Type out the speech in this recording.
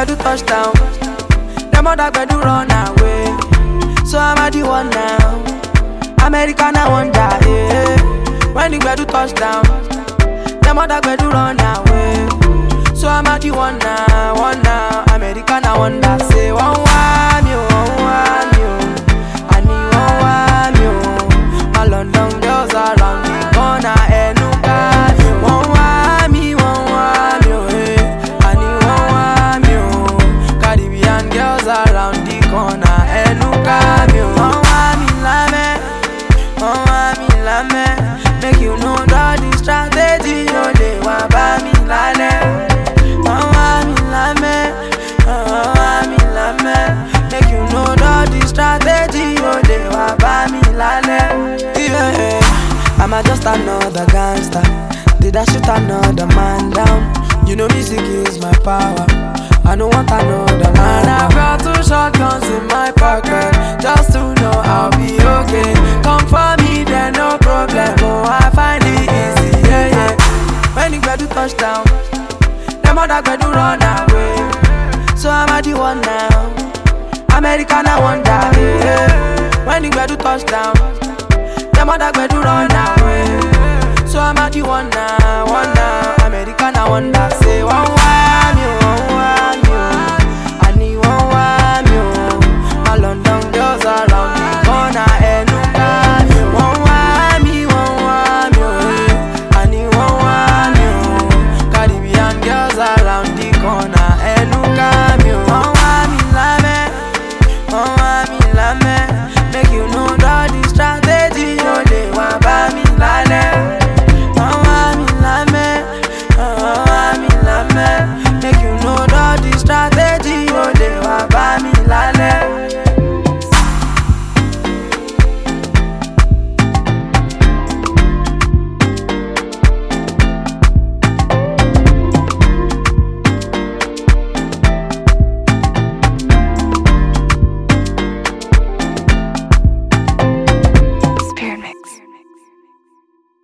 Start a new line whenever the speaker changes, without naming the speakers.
do touchdown, them other do run away. So I'm at the one now. American I wonder, yeah. When the do touchdown, them other do run away. So I'm at the one now. American I wonder, say one me, I need one me. My London girls around the corner, and no car. One me, I need one me. Caribbean girls around the corner, and no car. Make you know that the strategy, no they want by me lane. Make you know that the strategy, no they want by me lane. Yeah, I'm just another gangster. Did I shoot another man down? You know music is my power. I don't want another man. And I've got 2 shotguns in my pocket, just to know I'll be okay. Come for me, then no problem. Oh, I find it easy, yeah. When you do touchdown, them other do run away. So I'm at the one now. American I wonder, yeah. When you do touchdown, them other do run away. So I'm at the one now. American I wonder.